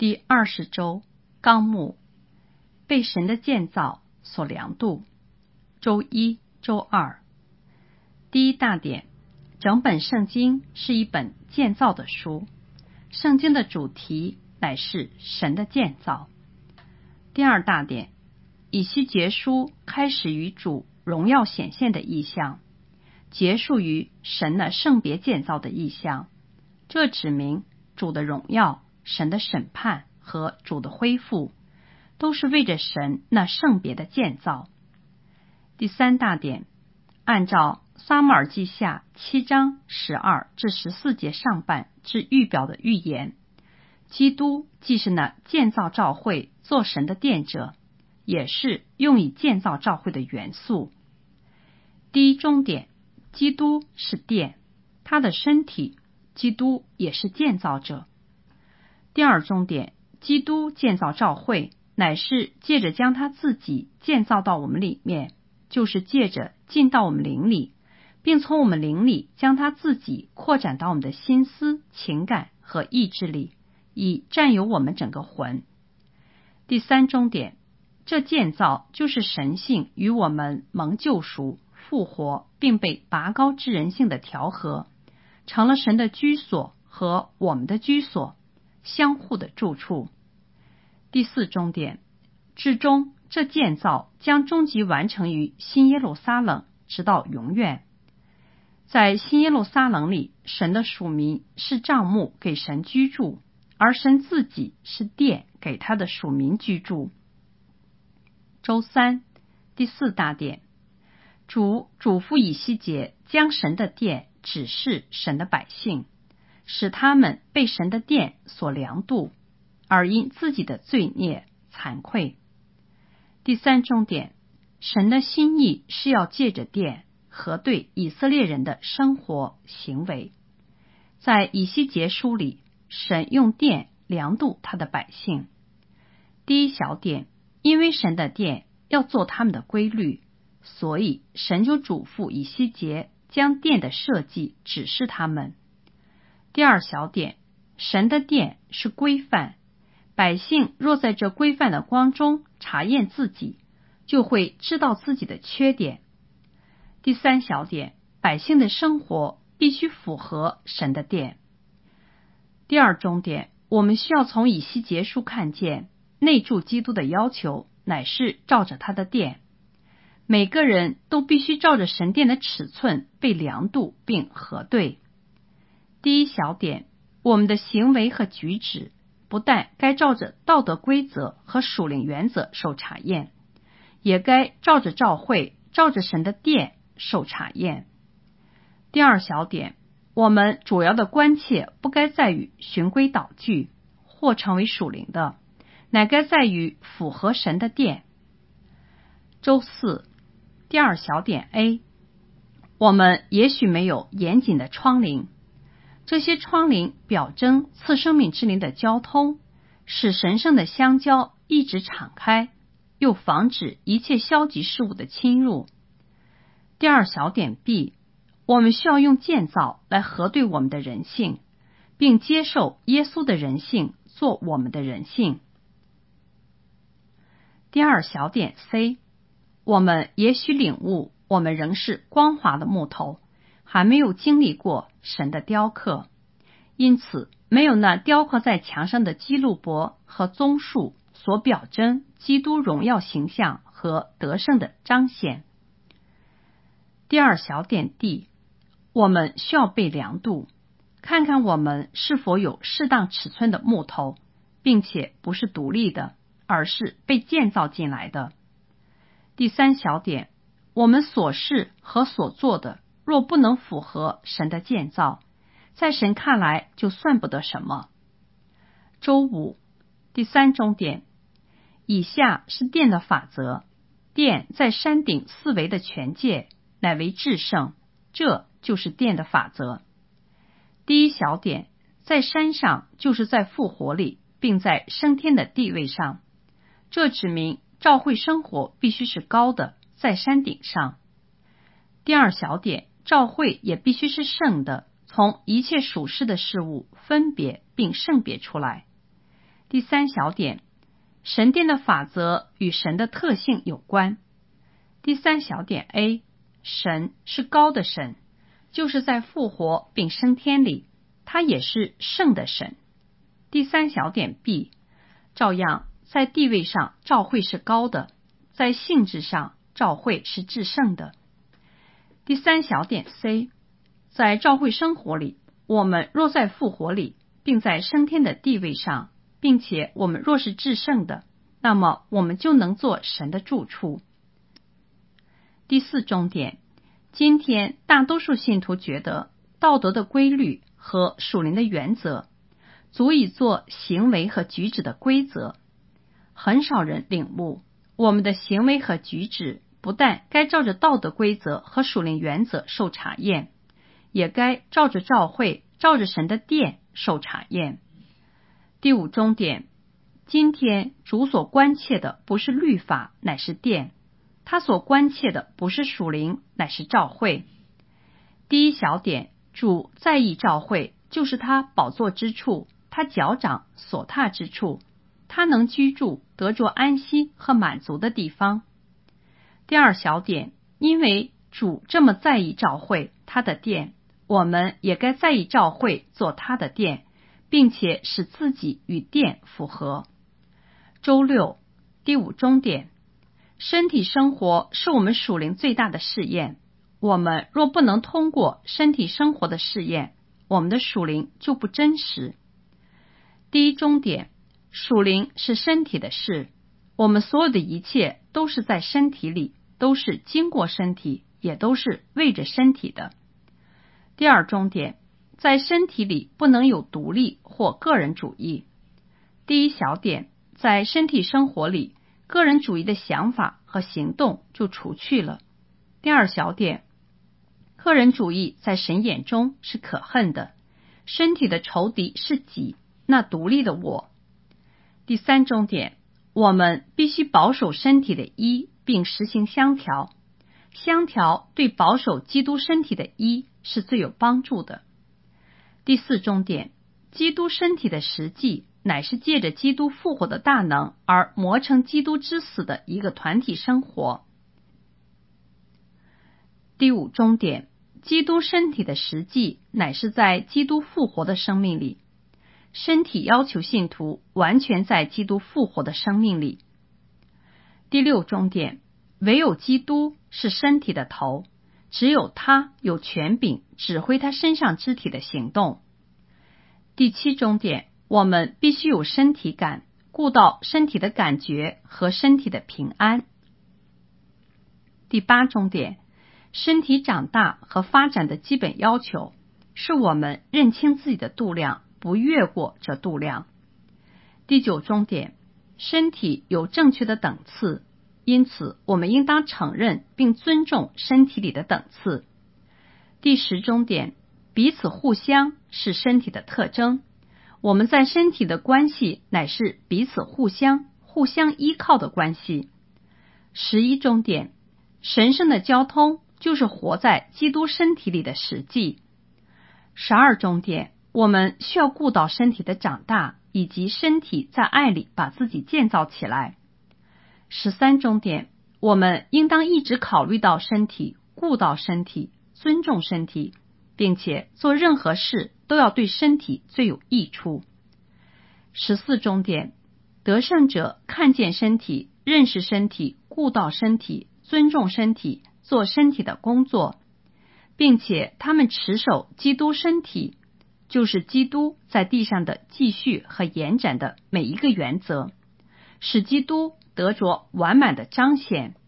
第20周纲目，被神的建造所量度。周一、周二。第一大点，整本圣经是一本建造的书，圣经的主题乃是神的建造。第二大点，以西结书开始于主荣耀显现的意象，结束于神的圣别建造的意象，这指明主的荣耀、神的审判和主的恢复都是为着神那圣别的建造。第三大点，按照撒母耳记下7章12至14节上半之预表的预言，基督既是那建造教会做神的殿者，也是用以建造教会的元素。第一中点，基督是殿，他的身体基督也是建造者。第二中点，基督建造教会乃是借着将他自己建造到我们里面，就是借着进到我们灵里，并从我们灵里将他自己扩展到我们的心思、情感和意志里，以占有我们整个魂。第三中点，这建造就是神性与我们蒙救赎、复活并被拔高之人性的调和，成了神的居所和我们的居所，相互的住处。第四中点，至终这建造将终极完成于新耶路撒冷，直到永远。在新耶路撒冷里，神的属民是帐幕给神居住，而神自己是殿给他的属民居住。周三，第四大点，主嘱咐以西结将神的殿指示神的百姓，使他们被神的殿所量度，而因自己的罪孽惭愧。第三中点，神的心意是要借着殿核对以色列人的生活行为。在以西结书里，神用殿量度他的百姓。第一小点，因为神的殿要做他们的规律，所以神就嘱咐以西结将殿的设计指示他们。第二小点，神的殿是规范，百姓若在这规范的光中查验自己，就会知道自己的缺点。第三小点，百姓的生活必须符合神的殿。第二中点，我们需要从以西结书看见，内住基督的要求乃是照着他的殿，每个人都必须照着神殿的尺寸被量度并核对。第一小点，我们的行为和举止不但该照着道德规则和属灵原则受查验，也该照着教会、照着神的殿受查验。第二小点，我们主要的关切不该在于循规蹈矩或成为属灵的，乃该在于符合神的殿。周四，第二小点 A， 我们也许没有严谨的窗棂，这些窗棂表征赐生命之灵的交通，使神圣的相交一直敞开，又防止一切消极事物的侵入。第二小点 B， 我们需要用建造来核对我们的人性，并接受耶稣的人性做我们的人性。第二小点 C， 我们也许领悟我们仍是光滑的木头，还没有经历过神的雕刻，因此没有那雕刻在墙上的基路伯和棕树所表征基督荣耀形象和得胜的彰显。第二小点 D， 我们需要被量度，看看我们是否有适当尺寸的木头，并且不是独立的，而是被建造进来的。第三小点，我们所事和所做的若不能符合神的建造，在神看来就算不得什么。周五，第三中点，以下是殿的法则。殿在山顶四围的全界乃为至圣，这就是殿的法则。第一小点，在山上就是在复活里，并在升天的地位上，这指明教会生活必须是高的，在山顶上。第二小点，教会也必须是圣的，从一切属世的事物分别并圣别出来。 第三小点，神殿的法则与神的特性有关。第三小点 A， 神是高的神，就是在复活并升天里，他也是圣的神。第三小点 B， 照样在地位上教会是高的，在性质上教会是至圣的。第三小点 C， 在教会生活里，我们若在复活里，并在升天的地位上，并且我们若是至圣的，那么我们就能做神的住处。第四重点，今天大多数信徒觉得道德的规律和属灵的原则足以做行为和举止的规则，很少人领悟我们的行为和举止不但该照着道德规则和属灵原则受查验，也该照着教会，照着神的殿受查验。第五重点，今天主所关切的不是律法，乃是殿，他所关切的不是属灵，乃是教会。第一小点，主在意教会，就是他宝座之处，他脚掌所踏之处，他能居住得着安息和满足的地方。第二小点，因为主这么在意教会，他的殿，我们也该在意教会，做他的殿，并且使自己与殿符合。周六，第五重点，身体生活是我们属灵最大的试验，我们若不能通过身体生活的试验，我们的属灵就不真实。第一重点，属灵是身体的事，我们所有的一切都是在身体里，都是经过身体，也都是为着身体的。第二重点，在身体里不能有独立或个人主义。第一小点，在身体生活里，个人主义的想法和行动就除去了。第二小点，个人主义在神眼中是可恨的，身体的仇敌是己，那独立的我。第三重点，我们必须保守身体的一，并实行相调。相调对保守基督身体的一是最有帮助的。第四重点，基督身体的实际乃是借着基督复活的大能而磨成基督之死的一个团体生活。第五重点，基督身体的实际乃是在基督复活的生命里，身体要求信徒完全在基督复活的生命里。第六重点，唯有基督是身体的头，只有他有权柄指挥他身上肢体的行动。第七重点，我们必须有身体感，顾到身体的感觉和身体的平安。第八重点，身体长大和发展的基本要求是我们认清自己的度量，不越过这度量。第九重点，身体有正确的等次，因此我们应当承认并尊重身体里的等次。第十重点，彼此互相是身体的特征，我们在身体的关系乃是彼此互相依靠的关系。11重点，神圣的交通就是活在基督身体里的实际。12重点，我们需要顾到身体的长大，以及身体在爱里把自己建造起来。13重点，我们应当一直考虑到身体，顾到身体，尊重身体，并且做任何事都要对身体最有益处。14重点，得胜者看见身体，认识身体，顾到身体，尊重身体，做身体的工作，并且他们持守基督身体，就是基督在地上的继续和延展的每一个原则，使基督得着完满的彰显。